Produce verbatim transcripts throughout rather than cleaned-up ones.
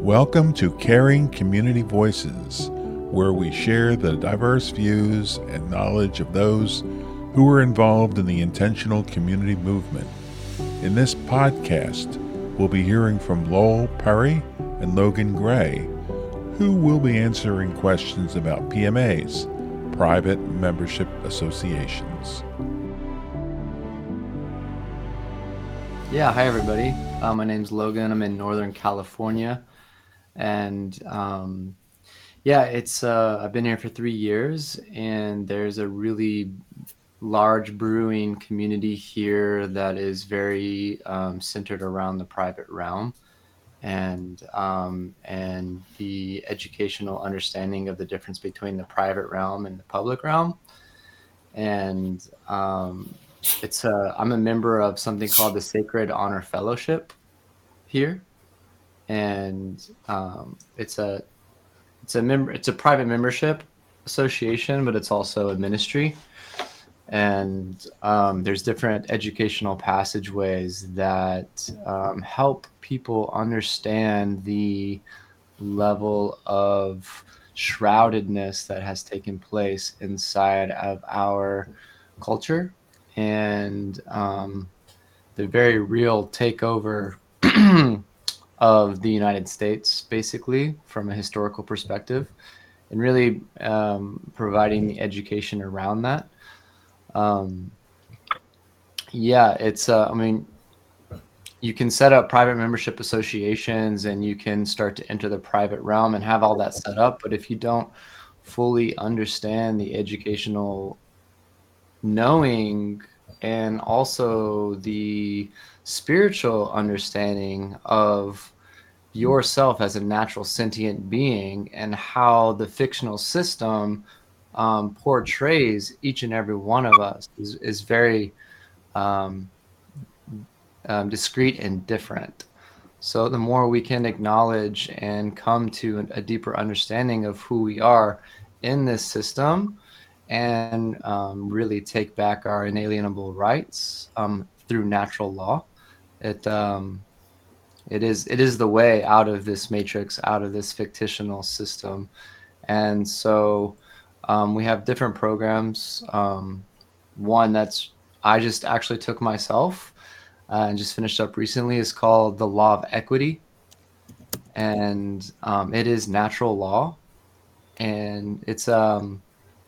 Welcome to Caring Community Voices, where we share the diverse views and knowledge of those who are involved in the intentional community movement. In this podcast, we'll be hearing from Lowell Perry and Logan Gray, who will be answering questions about P M As, private membership associations. Yeah, hi everybody. Uh, my name's Logan. I'm in Northern California. And um, yeah, it's uh, I've been here for three years, and there's a really large brewing community here that is very um, centered around the private realm and um, and the educational understanding of the difference between the private realm and the public realm. And um, it's a, I'm a member of something called the Sacred Honor Fellowship here, and um, it's a it's a member it's a private membership association, but it's also a ministry. And um, there's different educational passageways that um, help people understand the level of shroudedness that has taken place inside of our culture, and um, the very real takeover of the United States, basically, from a historical perspective, and really um, providing the education around that. Um, yeah, it's, uh, I mean, you can set up private membership associations and you can start to enter the private realm and have all that set up. But if you don't fully understand the educational knowing and also the spiritual understanding of yourself as a natural sentient being and how the fictional system um, portrays each and every one of us is, is very um, um, discrete and different. So the more we can acknowledge and come to a deeper understanding of who we are in this system, and um, really take back our inalienable rights um, through natural law, it um, it is it is the way out of this matrix, out of this fictional system. And so um, we have different programs. Um, one that's I just actually took myself uh, and just finished up recently is called the Law of Equity, and um, it is natural law, and it's um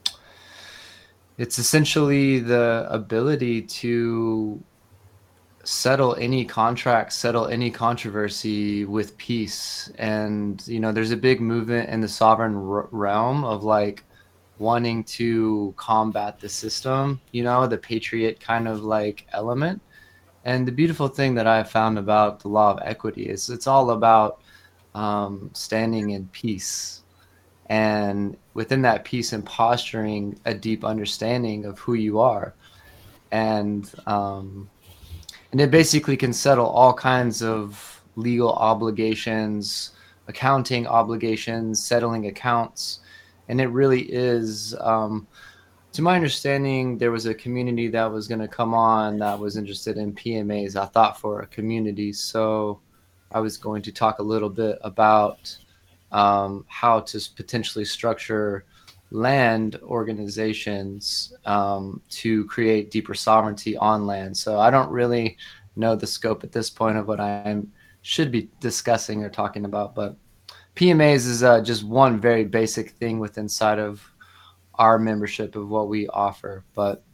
it's essentially the ability to settle any contract, settle any controversy with peace. And, you know, there's a big movement in the sovereign r- realm of like wanting to combat the system, you know, the patriot kind of like element. And the beautiful thing that I have found about the law of equity is it's all about um, standing in peace. And within that peace and posturing a deep understanding of who you are. And, um, and it basically can settle all kinds of legal obligations, accounting obligations, settling accounts. And it really is, um, to my understanding, there was a community that was going to come on that was interested in P M As, I thought, for a community. So I was going to talk a little bit about um, how to potentially structure land organizations um, to create deeper sovereignty on land. So I don't really know the scope at this point of what I should be discussing or talking about, but P M As is uh, just one very basic thing within inside of our membership of what we offer. But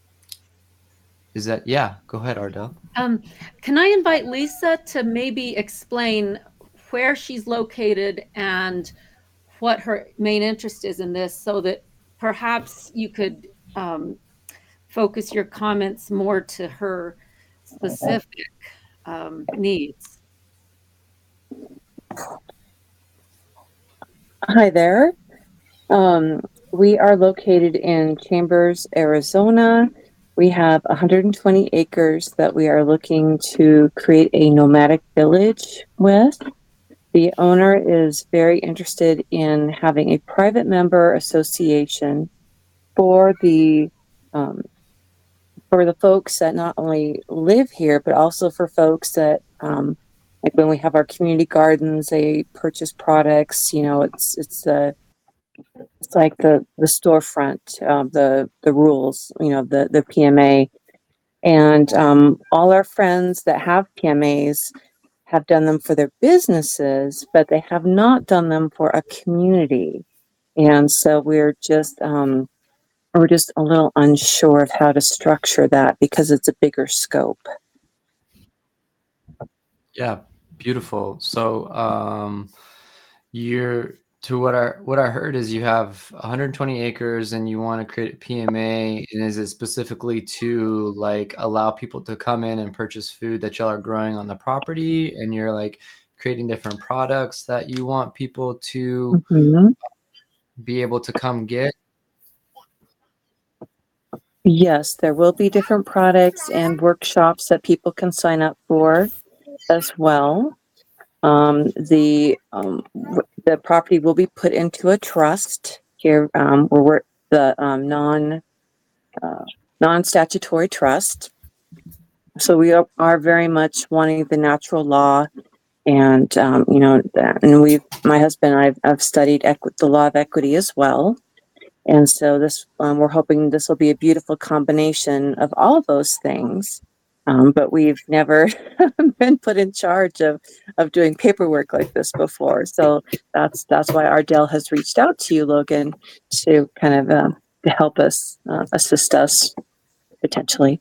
is that, yeah, go ahead, Ardell. Um, can I invite Lisa to maybe explain where she's located and what her main interest is in this, so that perhaps you could um, focus your comments more to her specific um, needs? Hi there. Um, we are located in Chambers, Arizona. We have one hundred twenty acres that we are looking to create a nomadic village with. The owner is very interested in having a private member association for the um, for the folks that not only live here, but also for folks that um, like when we have our community gardens, they purchase products. You know, it's it's the it's like the the storefront, uh, the the rules. You know, the the P M A, and um, all our friends that have P M As have done them for their businesses, but they have not done them for a community. And so we're just um, we're just a little unsure of how to structure that because it's a bigger scope. Yeah, beautiful. So um, you're to what I what I heard is you have one hundred twenty acres and you want to create a P M A. And is it specifically to like allow people to come in and purchase food that y'all are growing on the property, and you're like creating different products that you want people to Mm-hmm. be able to come get? Yes, there will be different products and workshops that people can sign up for as well. Um, the um, w- the property will be put into a trust here, um, where we're the um, non uh, non statutory trust. So we are, are very much wanting the natural law, and um, you know, that, and we, my husband and I've, I've studied equi- the law of equity as well. And so this, um, we're hoping this will be a beautiful combination of all of those things. Um, but we've never been put in charge of, of doing paperwork like this before. So that's, that's why Ardell has reached out to you, Logan, to kind of, uh, to help us, uh, assist us potentially.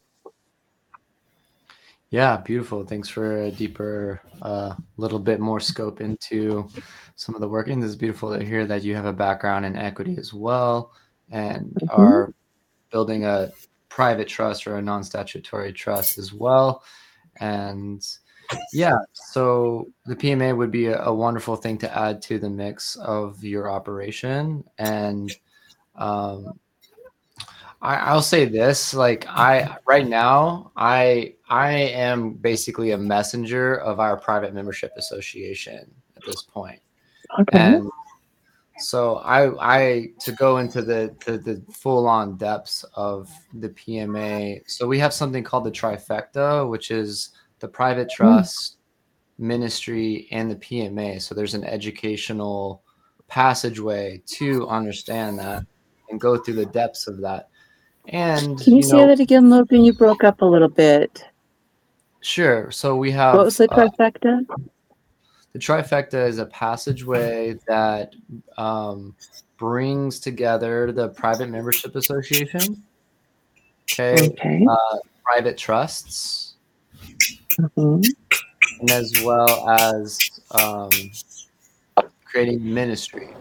Yeah, beautiful. Thanks for a deeper, uh, little bit more scope into some of the workings. It's beautiful to hear that you have a background in equity as well, and Mhm. are building a private trust or a non-statutory trust as well. And yeah, so the P M A would be a, a wonderful thing to add to the mix of your operation. And um, I, I'll say this, like I right now, I I am basically a messenger of our private membership association at this point. Okay. And so I I to go into the to the full on depths of the P M A. So we have something called the trifecta, which is the private trust, ministry, and the P M A. So there's an educational passageway to understand that and go through the depths of that. And Can you, you say know, that again, Logan? You broke up a little bit. sure. So we What was have the uh, trifecta? the trifecta is a passageway that um, brings together the private membership association, okay, Okay. uh, private trusts, Mhm. and as well as um, creating ministry.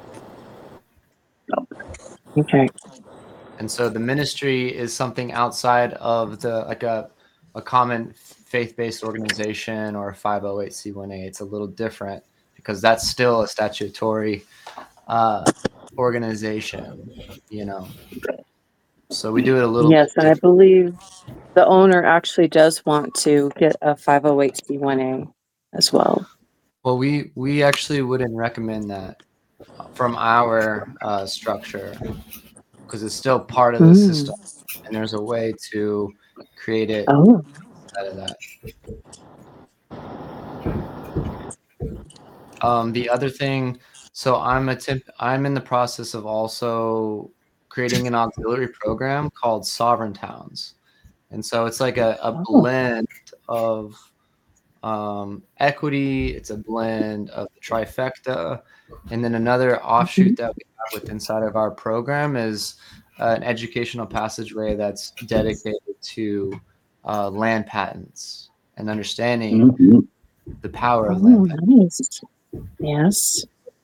Okay. And so the ministry is something outside of the like a a common faith-based organization or a five oh eight c one a. It's a little different because that's still a statutory uh, organization, you know. So we do it a little Yes, bit and I different. believe the owner actually does want to get a five oh eight c one a as well. Well, we we actually wouldn't recommend that from our uh, structure because it's still part of the Mm. system, and there's a way to create it Oh. out of that. Um, the other thing, so I'm a temp, I'm in the process of also creating an auxiliary program called Sovereign Towns, and so it's like a, a Oh. blend of um, equity. It's a blend of the trifecta, and then another offshoot that we have with inside of our program is uh, an educational passageway that's dedicated to uh, land patents and understanding Mm-hmm. the power Oh, of land patents. nice. Yes.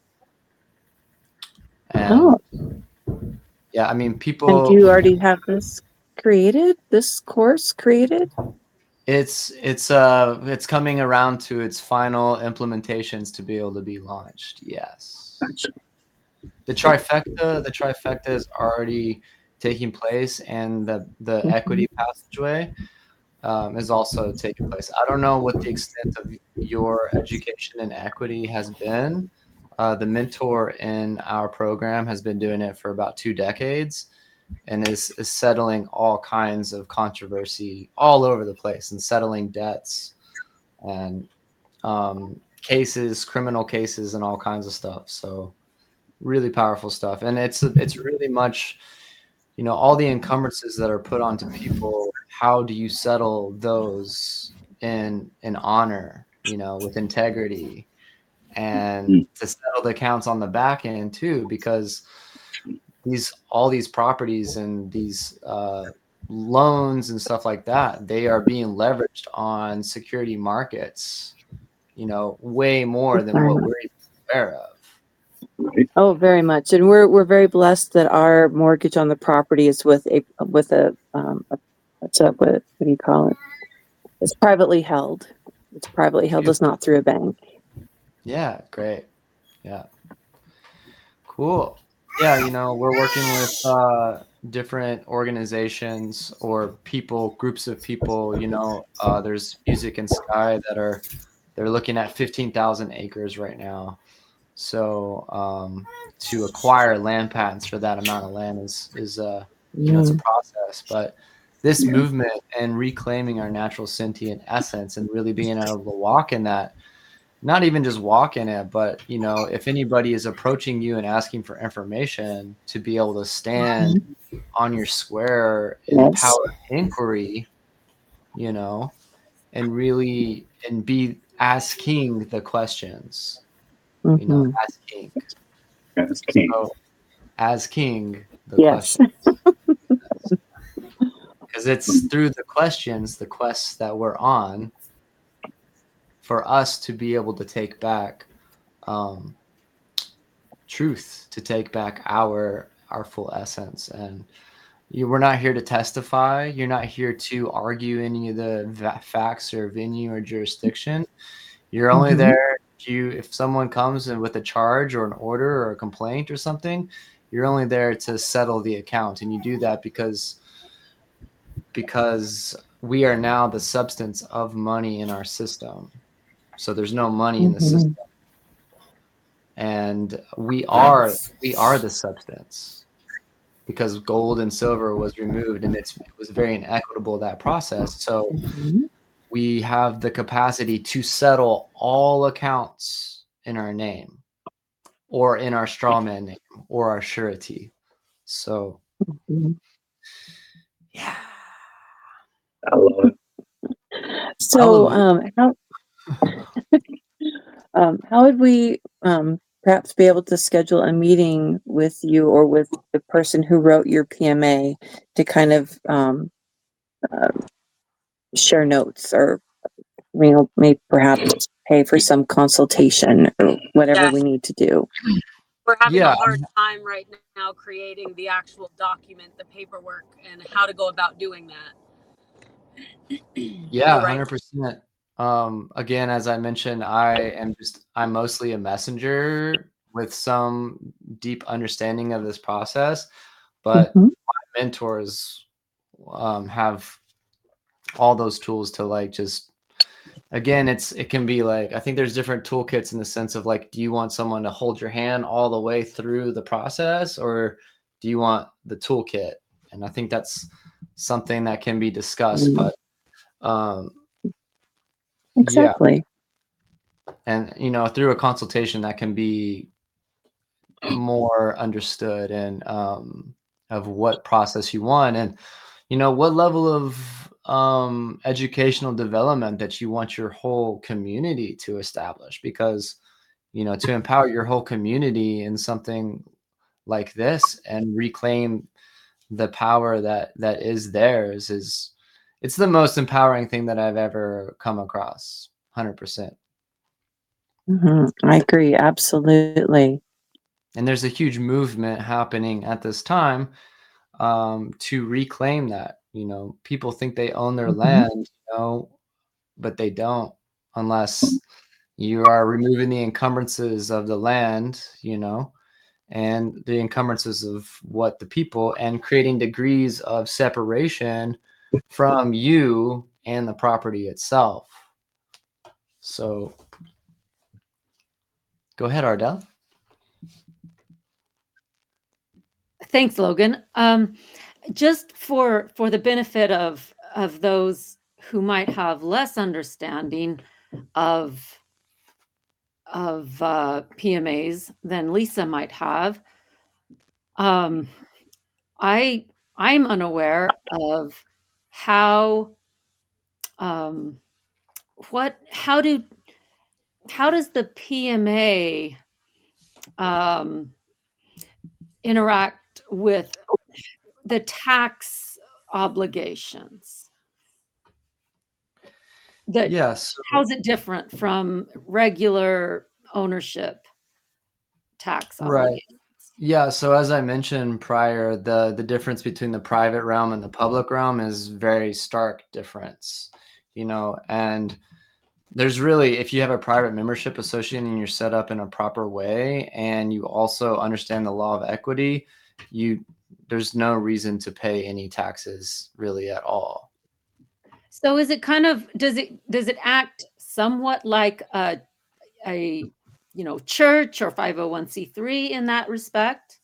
And Oh, yeah, I mean, and do people, you already have this created? This course created? it's it's uh it's coming around to its final implementations to be able to be launched. Yes. The trifecta, the trifecta is already taking place, and the the Mhm. equity passageway um, is also taking place. I don't know what the extent of your education in equity has been. Uh, the mentor in our program has been doing it for about two decades and is, is settling all kinds of controversy all over the place and settling debts and um, cases, criminal cases, and all kinds of stuff. So really powerful stuff. And it's it's really much, you know, all the encumbrances that are put onto people. How do you settle those in in honor, you know, with integrity, and to settle the accounts on the back end too, because these all these properties and these uh, loans and stuff like that, they are being leveraged on security markets, you know, way more than what we're even aware of. Oh, very much. And we're we're very blessed that our mortgage on the property is with a with a um a, what's up what, what do you call it? It's privately held. It's privately held. It's not through a bank. Yeah, great. Yeah. Cool. Yeah, you know, we're working with uh, different organizations or people, groups of people. You know, uh, there's Music and Sky that are they're looking at fifteen thousand acres right now. So um, to acquire land patents for that amount of land is is uh, you know, it's a process. But this movement and reclaiming our natural sentient essence and really being able to walk in that. Not even just walk in it, but, you know, if anybody is approaching you and asking for information, to be able to stand mm-hmm. on your square in yes. power inquiry, you know, and really, and be asking the questions, mm-hmm. you know, as king. As king. So, as king, the yes. questions. Because it's through the questions, the quests that we're on, for us to be able to take back um, truth, to take back our our full essence. And you, we're not here to testify. You're not here to argue any of the va- facts or venue or jurisdiction. You're only mm-hmm. there if you if someone comes in with a charge or an order or a complaint or something. You're only there to settle the account, and you do that because because we are now the substance of money in our system. So there's no money in the mm-hmm. system, and we are we are the substance, because gold and silver was removed, and it's, it was very inequitable, that process. So mm-hmm. we have the capacity to settle all accounts in our name, or in our strawman name, or our surety. So mm-hmm. yeah, I love it. So um, how? um, how would we um, perhaps be able to schedule a meeting with you or with the person who wrote your P M A to kind of um, uh, share notes, or you know, maybe perhaps pay for some consultation or whatever yeah. we need to do? We're having yeah. a hard time right now creating the actual document, the paperwork, and how to go about doing that. Yeah, one hundred percent. Um, again, as I mentioned, I am just, I'm mostly a messenger with some deep understanding of this process, but mm-hmm. my mentors um, have all those tools to, like, just, again, it's, it can be like, I think there's different toolkits in the sense of, like, do you want someone to hold your hand all the way through the process, or do you want the toolkit? And I think that's something that can be discussed, mm-hmm. but um, exactly. Yeah. And, you know, through a consultation that can be more understood, and um, of what process you want, and, you know, what level of um, educational development that you want your whole community to establish. Because, you know, to empower your whole community in something like this and reclaim the power that that is theirs is, it's the most empowering thing that I've ever come across. one hundred percent. Mm-hmm. I agree. Absolutely. And there's a huge movement happening at this time um, to reclaim that. You know, people think they own their mm-hmm. land, you know, but they don't, unless you are removing the encumbrances of the land, you know, and the encumbrances of what the people, and creating degrees of separation from you and the property itself. So go ahead, Ardell. Thanks, Logan. Um, just for for the benefit of of those who might have less understanding of of uh, P M As than Lisa might have. Um, I I'm unaware of how um, what how do how does the P M A um, interact with the tax obligations? That Yeah, so how's it different from regular ownership tax right. obligations? Yeah, so as I mentioned prior, the the difference between the private realm and the public realm is very stark difference, you know, and there's really, if you have a private membership association and you're set up in a proper way and you also understand the law of equity, you there's no reason to pay any taxes really at all. So is it kind of does it does it act somewhat like a a you know church or five oh one c three in that respect?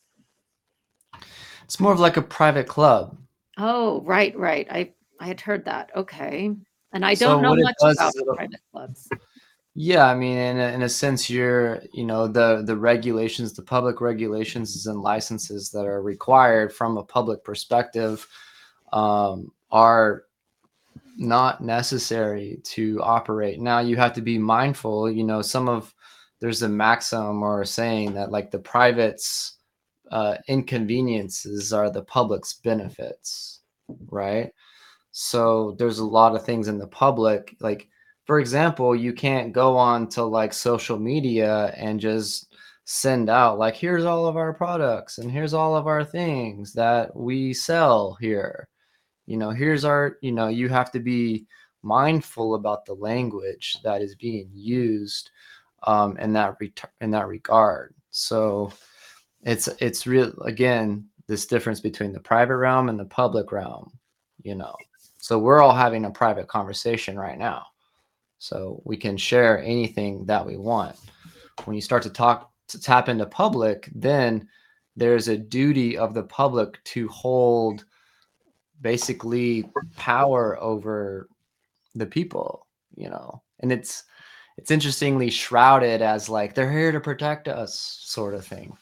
It's more of like a private club. Oh, right, right. I I had heard that. Okay. And I So don't know what it much does about is it'll, private clubs. yeah, I mean, in a, in a sense, you're, you know, the the regulations, the public regulations and licenses that are required from a public perspective um, are not necessary to operate. Now you have to be mindful, you know, some of there's a maxim or a saying that like the private's uh, inconveniences are the public's benefits, right? So there's a lot of things in the public, like for example, you can't go on to like social media and just send out like here's all of our products and here's all of our things that we sell here. You know, here's our, you know, you have to be mindful about the language that is being used um, in that re- in that regard. So it's it's real again this difference between the private realm and the public realm, you know. So we're all having a private conversation right now. So we can share anything that we want. When you start to talk to tap into public, then there's a duty of the public to hold basically power over the people, you know. And it's it's interestingly shrouded as like they're here to protect us sort of thing.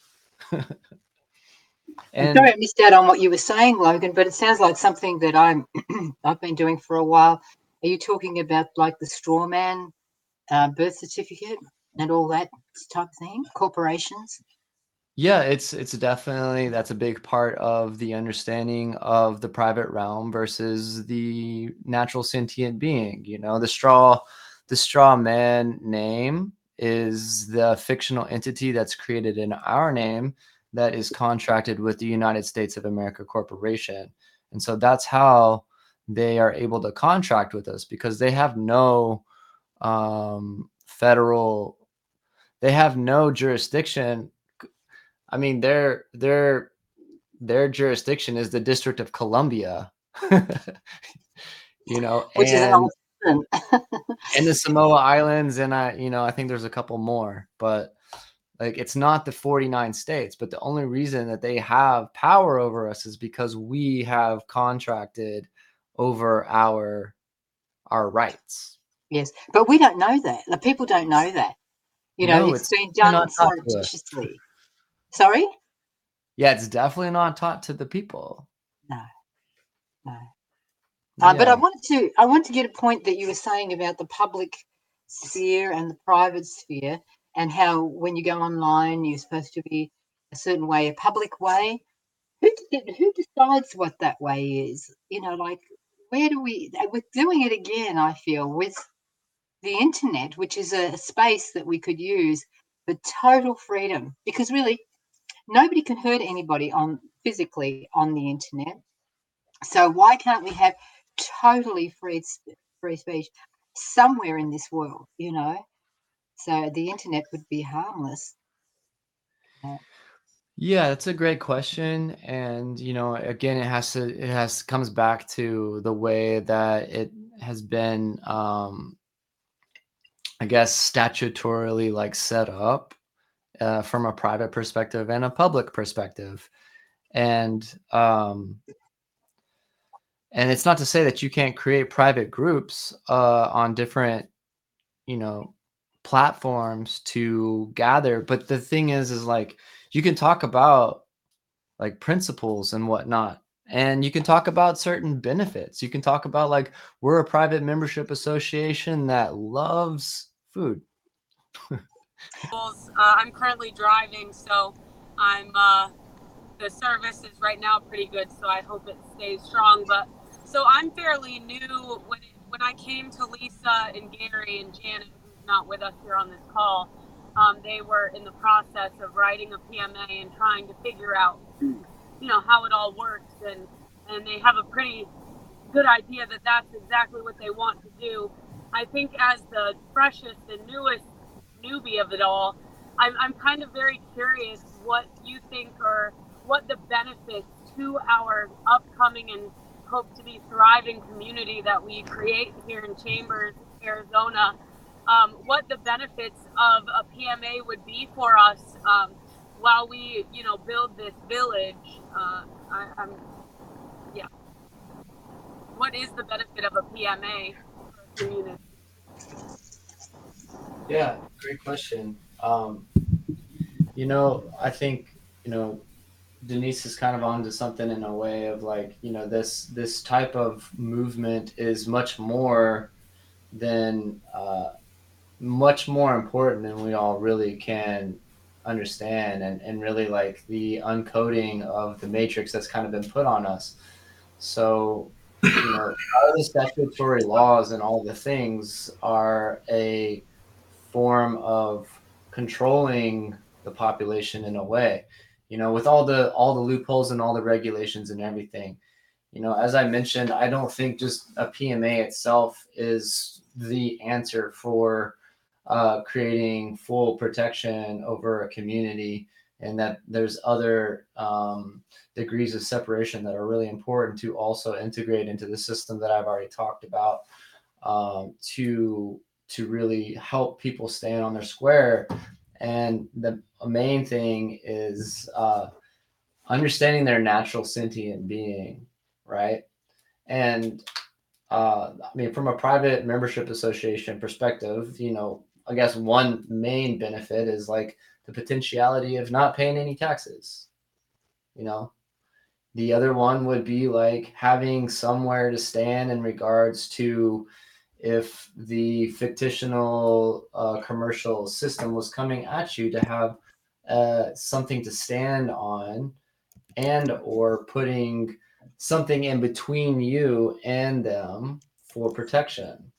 I'm And sorry I missed out on what you were saying, Logan, but it sounds like something that I'm I've been doing for a while. Are you talking about like the straw man uh, birth certificate and all that type of thing? Corporations? yeah, it's it's definitely that's a big part of the understanding of the private realm versus the natural sentient being. You know, the straw the straw man name is the fictional entity that's created in our name that is contracted with the United States of America Corporation. And so that's how they are able to contract with us because they have no um, federal, they have no jurisdiction. I mean, their their their jurisdiction is the District of Columbia, you know, Which is an and old and the Samoa Islands, and I, you know, I think there's a couple more, but like it's not the forty-nine states. But the only reason that they have power over us is because we have contracted over our our rights. Yes, but we don't know that. The people don't know that. You know, No, it's it's been definitely done not taught to us. surreptitiously. Sorry? Yeah, it's definitely not taught to the people. No, no. Uh, but I Yeah. wanted to I want to get a point that you were saying about the public sphere and the private sphere, and how when you go online you're supposed to be a certain way, a public way. Who d- who decides what that way is? You know, like where do we? We're doing it again. I feel with the internet, which is a space that we could use for total freedom, because really nobody can hurt anybody on physically on the internet. So why can't we have totally free free speech somewhere in this world? You know, so the internet would be harmless. Uh, Yeah, that's a great question. And, you know, again, it has to, it has, comes back to the way that it has been, um, I guess, statutorily like set up uh, from a private perspective and a public perspective. And, um, and it's not to say that you can't create private groups uh, on different, you know, platforms to gather. But the thing is, is like, you can talk about like principles and whatnot, and you can talk about certain benefits. You can talk about like, we're a private membership association that loves food. Uh, I'm currently driving, so I'm uh, the service is right now pretty good, so I hope it stays strong. But so I'm fairly new. When it, when I came to Lisa and Gary and Janet, who's not with us here on this call, um, they were in the process of writing a P M A and trying to figure out, you know, how it all works, and and they have a pretty good idea that that's exactly what they want to do. I think as the freshest and newest newbie of it all, I'm, I'm kind of very curious what you think are what the benefits to our upcoming and hope to be thriving community that we create here in Chambers, Arizona, um, what the benefits of a P M A would be for us um, while we, you know, build this village. Uh, I, I'm, yeah. What is the benefit of a P M A for a community? Yeah, great question. Um, you know, I think, you know, Denise is kind of onto something in a way of like, you know, this this type of movement is much more than uh, much more important than we all really can understand, and, and really like the uncoding of the matrix that's kind of been put on us. So, you know, all the statutory laws and all the things are a form of controlling the population in a way, you know, with all the all the loopholes and all the regulations and everything. You know, as I mentioned, I don't think just a P M A itself is the answer for uh, creating full protection over a community, and that there's other um, degrees of separation that are really important to also integrate into the system that I've already talked about, um, to to really help people stand on their square. And the main thing is uh, understanding their natural sentient being, right? And uh, I mean, from a private membership association perspective, you know, I guess one main benefit is like the potentiality of not paying any taxes. You know, the other one would be like having somewhere to stand in regards to if the fictional uh, commercial system was coming at you, to have uh, something to stand on, and or putting something in between you and them for protection.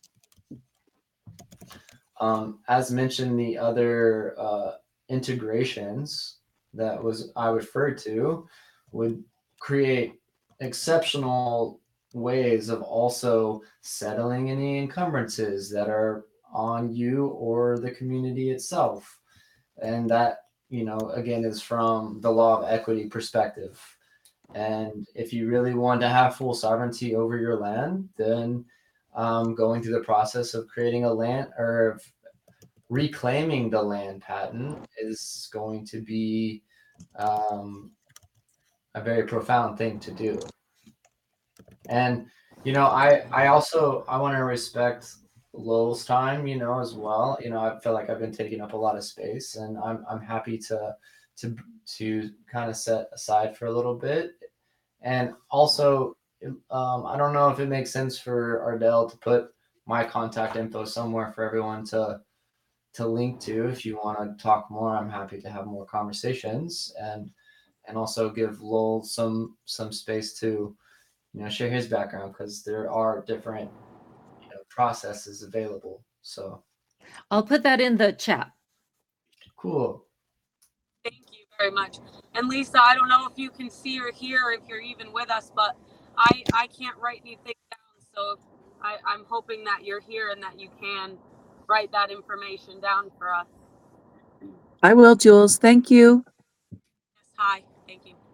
Um, as mentioned, the other uh, integrations that was I referred to would create exceptional ways of also settling any encumbrances that are on you or the community itself. And that, you know, again, is from the law of equity perspective. And if you really want to have full sovereignty over your land, then um, going through the process of creating a land or reclaiming the land patent is going to be um, a very profound thing to do. And, you know, I, I also, I want to respect Lowell's time, you know, as well. You know, I feel like I've been taking up a lot of space, and I'm, I'm happy to, to, to kind of set aside for a little bit. And also, um, I don't know if it makes sense for Ardell to put my contact info somewhere for everyone to, to link to. If you want to talk more, I'm happy to have more conversations, and, and also give Lowell some, some space to, you know, share his background, because there are different, you know, processes available. So I'll put that in the chat. Cool. Thank you very much. And Lisa, I don't know if you can see or hear, if you're even with us, but I, I can't write anything down. So I, I'm hoping that you're here and that you can write that information down for us. I will, Jules. Thank you. Yes, hi. Thank you.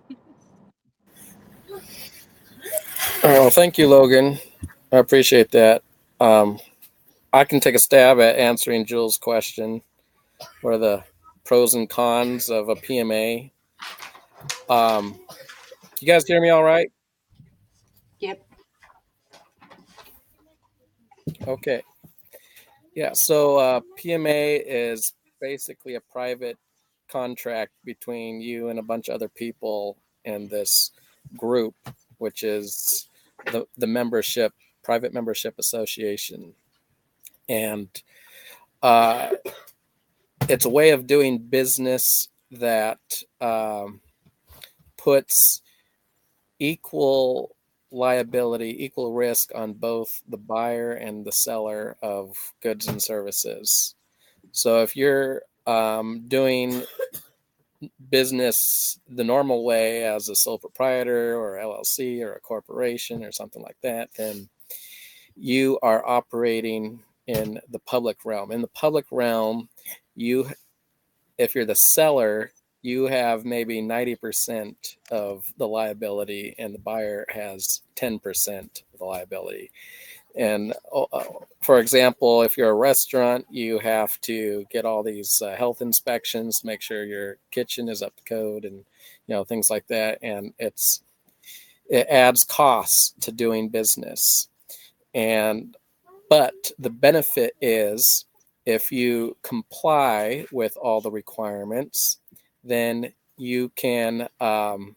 Oh, thank you, Logan. I appreciate that. Um, I can take a stab at answering Jules' question. What are the pros and cons of a P M A? Um, you guys hear me all right? Yep. Okay. Yeah, so uh, P M A is basically a private contract between you and a bunch of other people in this group, which is the, the membership, private membership association. And uh, it's a way of doing business that um, puts equal liability, equal risk on both the buyer and the seller of goods and services. So if you're um, doing business the normal way as a sole proprietor or L L C or a corporation or something like that, then you are operating in the public realm. In the public realm, you, if you're the seller, you have maybe ninety percent of the liability and the buyer has ten percent of the liability. And uh, for example, if you're a restaurant, you have to get all these uh, health inspections to make sure your kitchen is up to code and, you know, things like that. And it's, it adds costs to doing business. And, but the benefit is if you comply with all the requirements, then you can, um,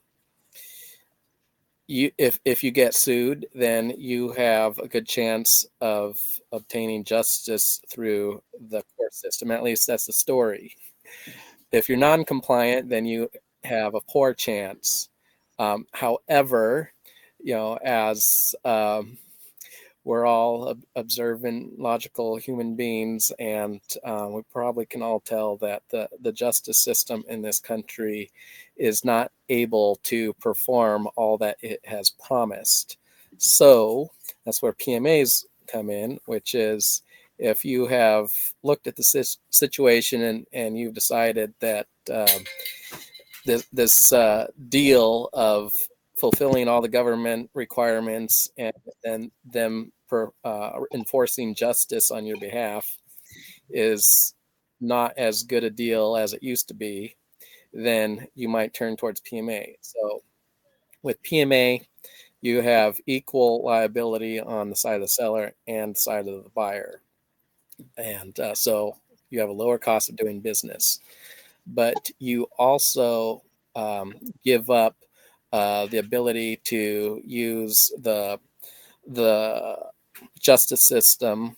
You, if, if you get sued, then you have a good chance of obtaining justice through the court system. At least that's the story. If you're non-compliant, then you have a poor chance. Um, however, you know, as um, we're all ob- observant, logical human beings, and uh, we probably can all tell that the, the justice system in this country is not able to perform all that it has promised. So that's where P M As come in, which is if you have looked at the si- situation and, and you've decided that um, this, this uh, deal of fulfilling all the government requirements and then them per, uh, enforcing justice on your behalf is not as good a deal as it used to be, then you might turn towards P M A. So with P M A, you have equal liability on the side of the seller and the side of the buyer. And uh, so you have a lower cost of doing business. But you also um, give up uh, the ability to use the the justice system,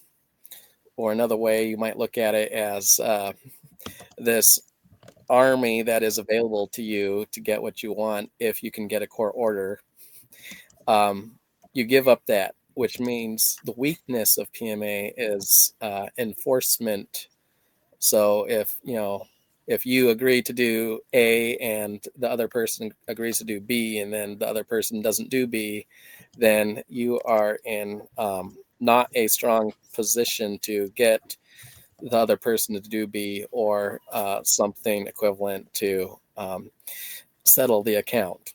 or another way you might look at it as uh, this army that is available to you to get what you want if you can get a court order. Um, you give up that, which means the weakness of P M A is uh, enforcement. So if you know if you agree to do A and the other person agrees to do B, and then the other person doesn't do B, then you are in um, not a strong position to get the other person to do B or uh, something equivalent to um, settle the account.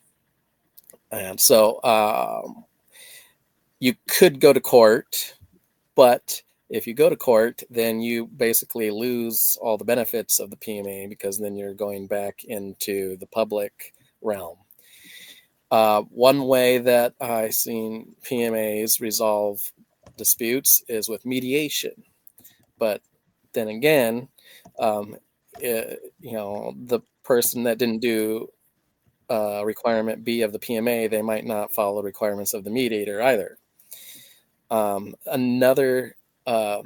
And so um, you could go to court, but if you go to court, then you basically lose all the benefits of the P M A because then you're going back into the public realm. Uh, one way that I've seen P M As resolve disputes is with mediation. But then again, um, it, you know, the person that didn't do uh, requirement B of the P M A, they might not follow requirements of the mediator either. Um, another uh,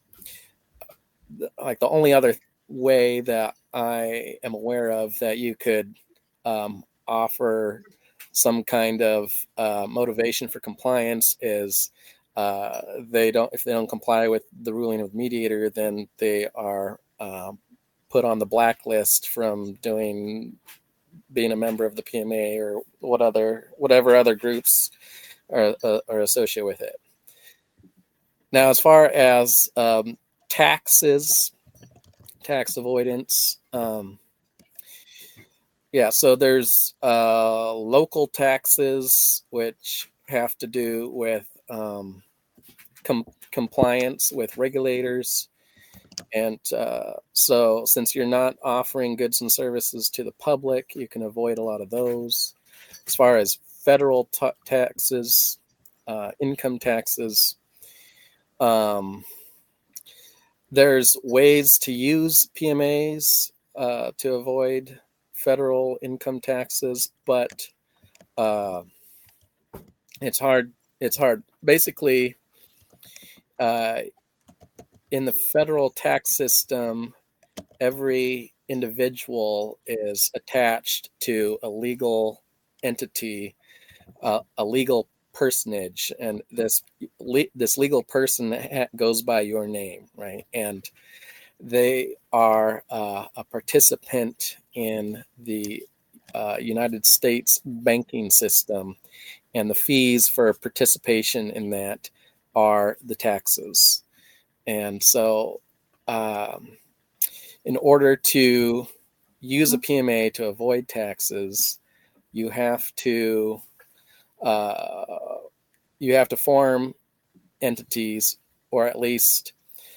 like the only other way that I am aware of that you could um, offer some kind of uh, motivation for compliance is uh, they don't if they don't comply with the ruling of the mediator, then they are um, put on the blacklist from doing being a member of the P M A or what other whatever other groups are, uh, are associated with it. Now, as far as um, taxes, tax avoidance. Um, yeah, so there's uh, local taxes, which have to do with um, com- compliance with regulators. And uh, so since you're not offering goods and services to the public, you can avoid a lot of those. As far as federal t- taxes, uh, income taxes, um, there's ways to use P M As uh, to avoid federal income taxes, but uh, it's hard. It's hard. Basically, uh, in the federal tax system, every individual is attached to a legal entity, uh, a legal personage, and this le- this legal person ha- goes by your name, right? And they are uh, a participant in the uh, United States banking system, and the fees for participation in that are the taxes. And so, um, in order to use a P M A to avoid taxes, you have to uh, you have to form entities, or at least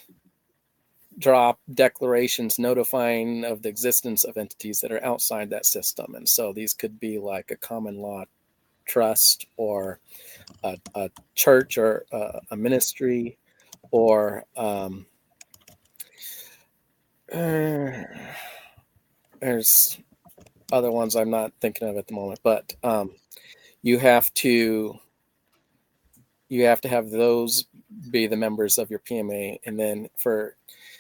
drop declarations notifying of the existence of entities that are outside that system. And so these could be like a common law trust, or a, a church, or a, a ministry, or um, uh, there's other ones I'm not thinking of at the moment, but um, you have to you have to have those be the members of your P M A. And then for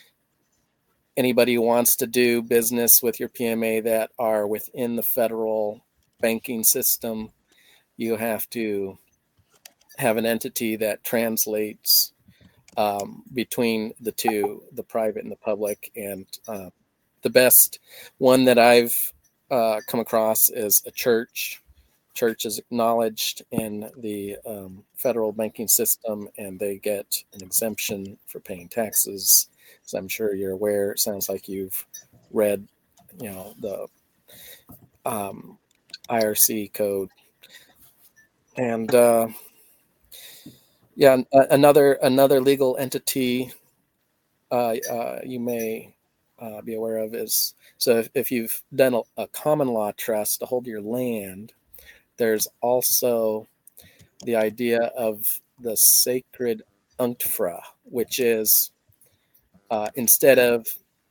anybody who wants to do business with your P M A that are within the federal banking system, you have to have an entity that translates um, between the two, the private and the public. And uh, the best one that I've uh, come across is a church. Church is acknowledged in the um, federal banking system, and they get an exemption for paying taxes. As I'm sure you're aware, it sounds like you've read, you know, the um, I R C code. And uh, yeah, another another legal entity uh, uh, you may uh, be aware of is, so if, if you've done a, a common law trust to hold your land, there's also the idea of the sacred unctfra, which is uh, instead of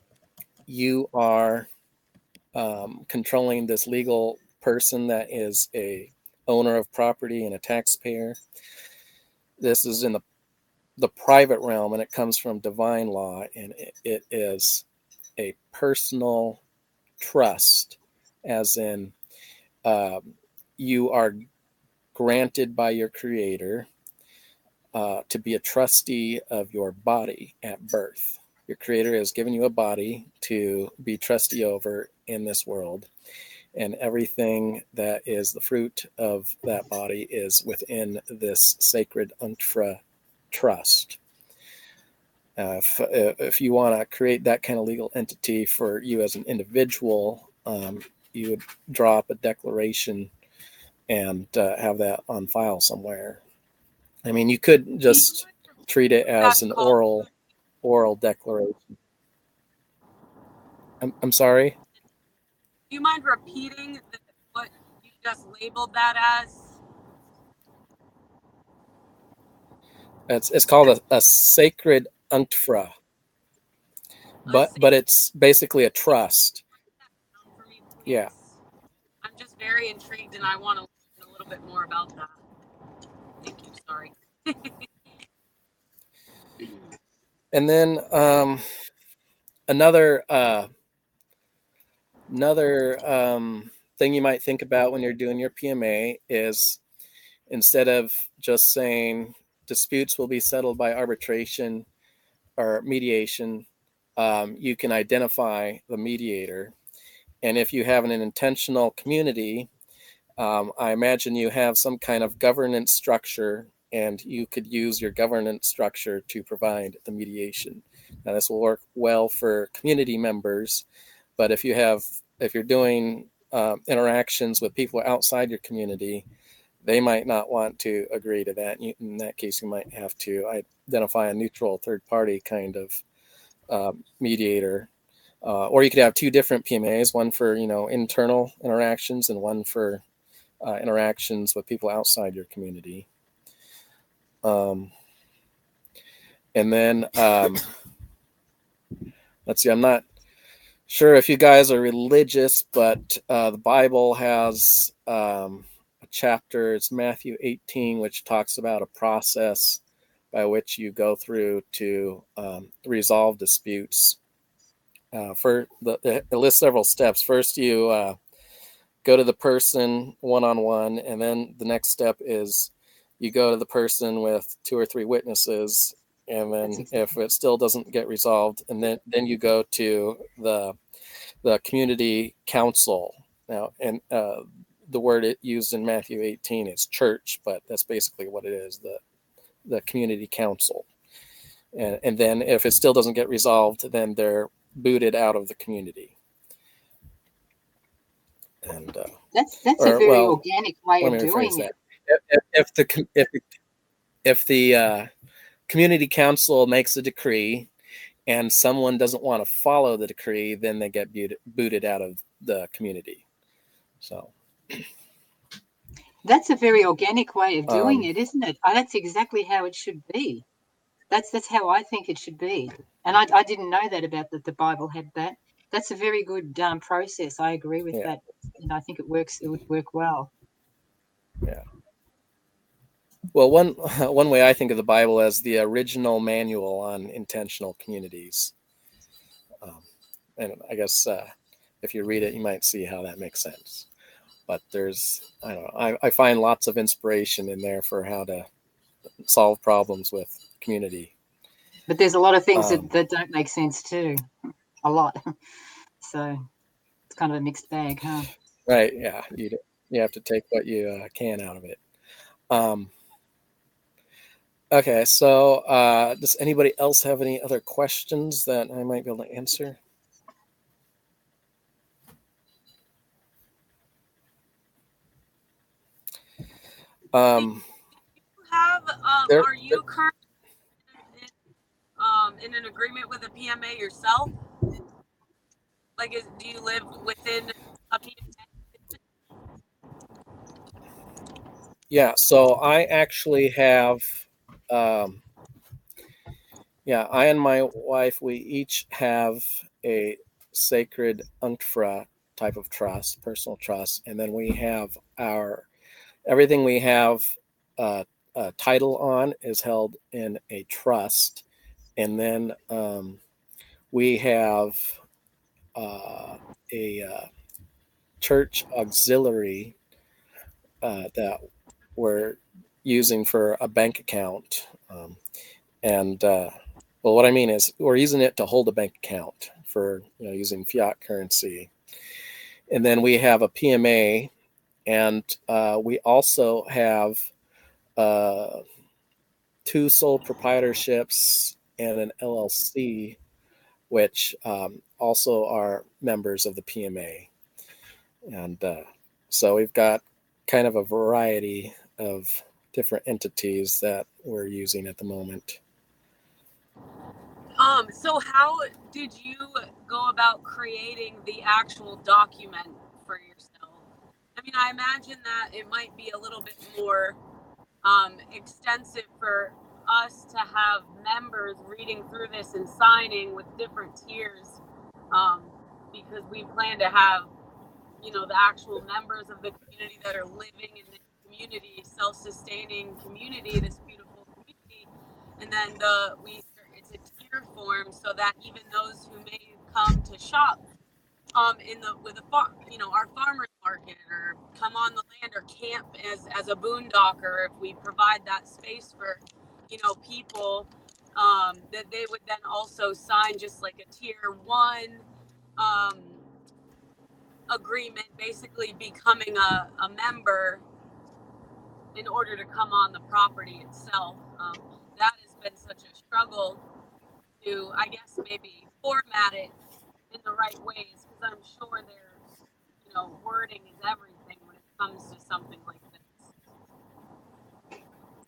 you are um, controlling this legal person that is a owner of property and a taxpayer, this is in the the private realm, and it comes from divine law, and it, it is a personal trust, as in um, you are granted by your creator uh, to be a trustee of your body at birth. Your creator has given you a body to be trustee over in this world, and everything that is the fruit of that body is within this sacred unctfra trust. Uh, if, if you want to create that kind of legal entity for you as an individual, um, you would draw up a declaration and uh, have that on file somewhere. I mean, you could just treat it as an oral oral declaration. I'm, I'm sorry? Do you mind repeating the, what you just labeled that as? It's it's called a, a sacred unctfra, but but it's basically a trust. Yeah. I'm just very intrigued, and I want to learn a little bit more about that. Thank you. Sorry. And then um, another uh, another um, thing you might think about when you're doing your P M A is, instead of just saying disputes will be settled by arbitration or mediation, um, you can identify the mediator. And if you have an intentional community, um, I imagine you have some kind of governance structure, and you could use your governance structure to provide the mediation. Now, this will work well for community members, but if you have, if you're doing uh, interactions with people outside your community, they might not want to agree to that. In that case, you might have to identify a neutral third party kind of uh, mediator. Uh, or you could have two different P M As, one for, you know, internal interactions and one for uh, interactions with people outside your community. Um, and then um, let's see, I'm not sure if you guys are religious, but uh, the Bible has um, a chapter, it's Matthew eighteen, which talks about a process by which you go through to um, resolve disputes. Uh, for the, it lists several steps. First, you uh, go to the person one-on-one, and then the next step is you go to the person with two or three witnesses, and then exactly. if it still doesn't get resolved, and then, then you go to the the community council. Now, and uh, the word it used in Matthew eighteen is church, but that's basically what it is, the the community council. And, and then if it still doesn't get resolved, then they're booted out of the community. And uh, that's that's or, a very well, organic way of doing it. If, if, if the if if the uh, community council makes a decree and someone doesn't want to follow the decree, then they get booted, booted out of the community. So that's a very organic way of doing um, it, isn't it? Oh, that's exactly how it should be. That's that's how I think it should be. And I, I didn't know that about that the Bible had that. That's a very good um, process. I agree with yeah. that. And I think it works. It would work well. Yeah. Well, one one way I think of the Bible as the original manual on intentional communities. Um, and I guess uh, if you read it, you might see how that makes sense. But there's, I don't know, I, I find lots of inspiration in there for how to solve problems with community. But there's a lot of things Um, that, that don't make sense too. A lot. So it's kind of a mixed bag, huh? Right. Yeah. You you have to take what you uh, can out of it. Um, okay. So uh, does anybody else have any other questions that I might be able to answer? Um, have um, there, are you currently in, um, in an agreement with a P M A yourself? Like, is, do you live within a P M A? Yeah, so I actually have, um, yeah, I and my wife, we each have a sacred unctra type of trust, personal trust, and then we have our, everything we have uh, a title on is held in a trust, and then um, we have uh, a uh, church auxiliary uh, that we're using for a bank account. Um, and uh, well, what I mean is we're using it to hold a bank account for, you know, using fiat currency. And then we have a P M A, and uh, we also have uh, two sole proprietorships and an L L C, which um, also are members of the P M A. And uh, so we've got kind of a variety of different entities that we're using at the moment. Um, so how did you go about creating the actual document for yourself? I mean, I imagine that it might be a little bit more um, extensive for us to have members reading through this and signing with different tiers, um, because we plan to have, you know, the actual members of the community that are living in this community, self-sustaining community, this beautiful community, and then the we it's a tier form so that even those who may come to shop um in the with a farm, you know, our farmers market, or come on the land, or camp as as a boondocker, if we provide that space for, you know, people, um that they would then also sign just like a tier one um agreement, basically becoming a, a member in order to come on the property itself. Um, that has been such a struggle to, I guess, maybe format it in the right ways, because I'm sure there's, you know, wording is everything when it comes to something like this.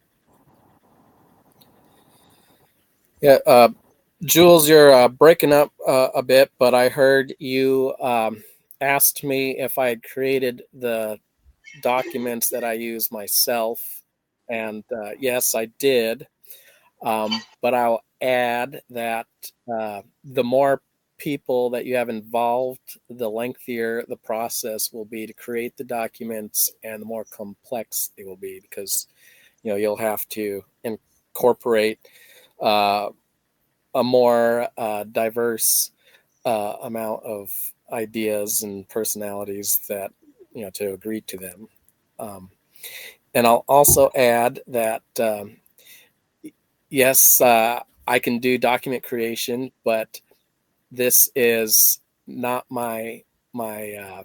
Yeah, uh, Jules, you're uh, breaking up uh, a bit, but I heard you um, asked me if I had created the documents that I use myself, and uh, yes, I did. Um, but I'll add that uh, the more people that you have involved, the lengthier the process will be to create the documents, and the more complex it will be, because you know you'll have to incorporate uh, a more uh, diverse uh, amount of ideas and personalities that you know to agree to them. Um, and I'll also add that um, yes, uh, I can do document creation, but this is not my my uh,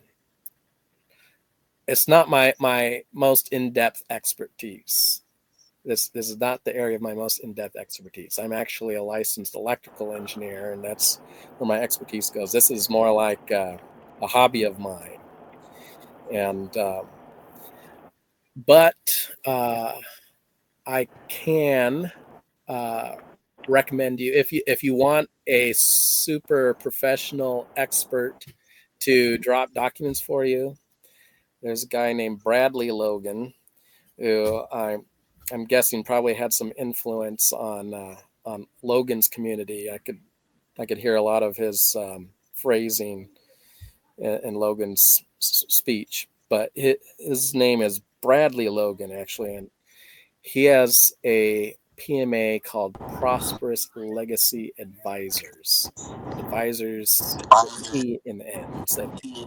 it's not my my most in-depth expertise. This this is not the area of my most in-depth expertise. I'm actually a licensed electrical engineer, and that's where my expertise goes. This is more like uh, a hobby of mine, and uh, but uh, I can uh, recommend you if you if you want a super professional expert to drop documents for you. There's a guy named Bradley Logan, who I'm I'm guessing probably had some influence on uh, on Logan's community. I could I could hear a lot of his um, phrasing in, in Logan's s- speech, but his, his name is Bradley Logan actually, and he has a P M A called Prosperous Legacy Advisors. Advisors with E in the end instead of E.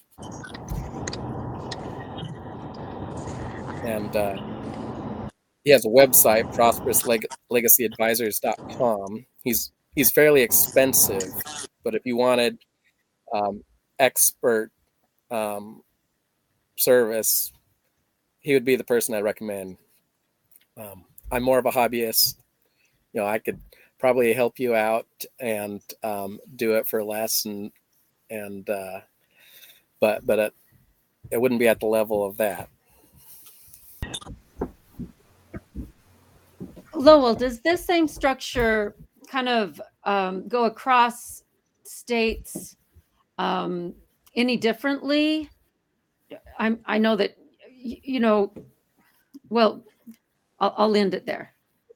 And uh, he has a website, prosperous legacy advisors dot com. He's he's fairly expensive, but if you wanted um, expert um, service, he would be the person I recommend. Um, I'm more of a hobbyist. You know, I could probably help you out and um, do it for less, and and uh, but but it, it wouldn't be at the level of that. Lowell, does this same structure kind of um, go across states um, any differently? I'm, I know that, you know, well, I'll, I'll end it there.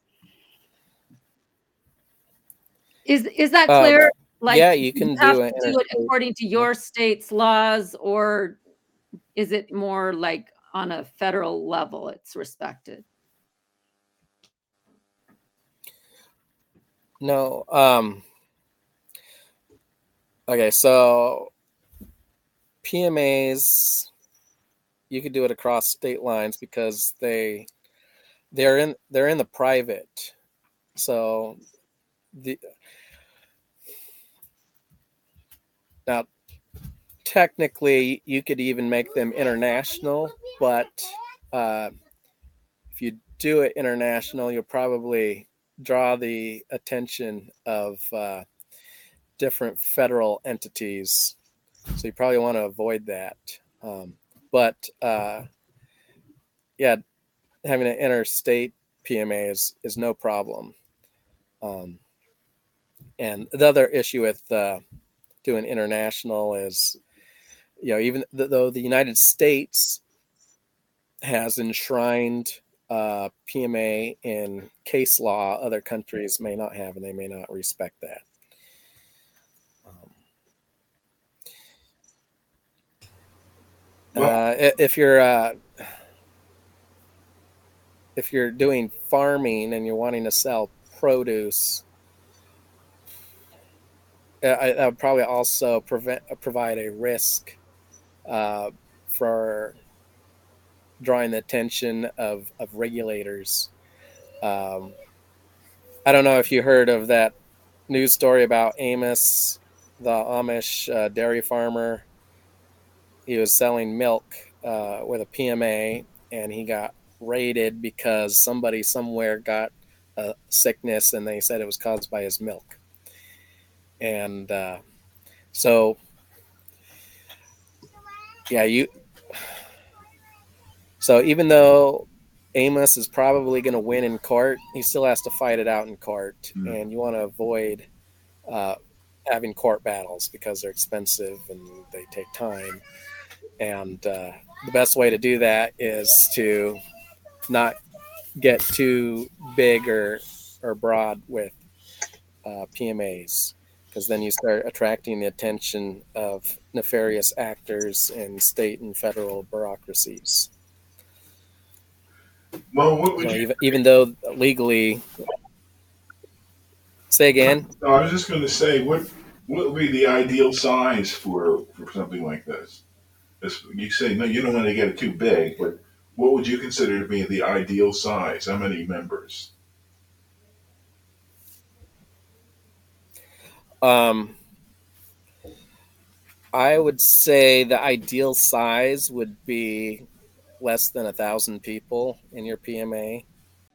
Is is that clear? Uh, like, yeah, you can you have do to it do it according to your state's laws, or is it more like on a federal level it's respected? No. Um, okay, so P M As, you could do it across state lines because they they're in they're in the private. So the now technically you could even make them international, but uh, if you do it international, you'll probably draw the attention of uh, different federal entities. So you probably want to avoid that. Um, but uh, yeah, having an interstate P M A is, is no problem. Um, and the other issue with uh, doing international is, you know, even th- though the United States has enshrined uh, P M A in case law, other countries may not have, and they may not respect that. Um, uh, if you're uh, if you're doing farming and you're wanting to sell produce, I, I would probably also prevent provide a risk uh, for drawing the attention of, of regulators. Um, I don't know if you heard of that news story about Amos, the Amish uh, dairy farmer. He was selling milk uh, with a P M A, and he got raided because somebody somewhere got a sickness, and they said it was caused by his milk. And uh, so, yeah, you. So even though Amos is probably going to win in court, he still has to fight it out in court, mm. and you want to avoid uh, having court battles because they're expensive and they take time. And uh, the best way to do that is to not get too big or or broad with uh, P M As. because then you start attracting the attention of nefarious actors in state and federal bureaucracies. Well, what You would know, you? even, even though legally, say again. No, I was just going to say, what what would be the ideal size for for something like this? This- You say no, you don't want to get it too big, but what would you consider to be the ideal size? How many members? Um, I would say the ideal size would be less than a thousand people in your P M A.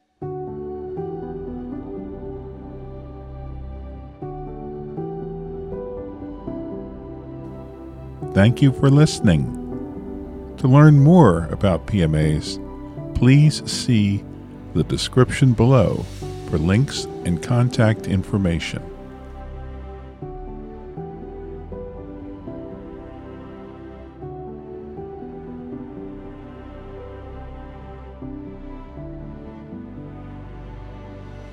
Thank you for listening. To learn more about P M As, please see the description below for links and contact information.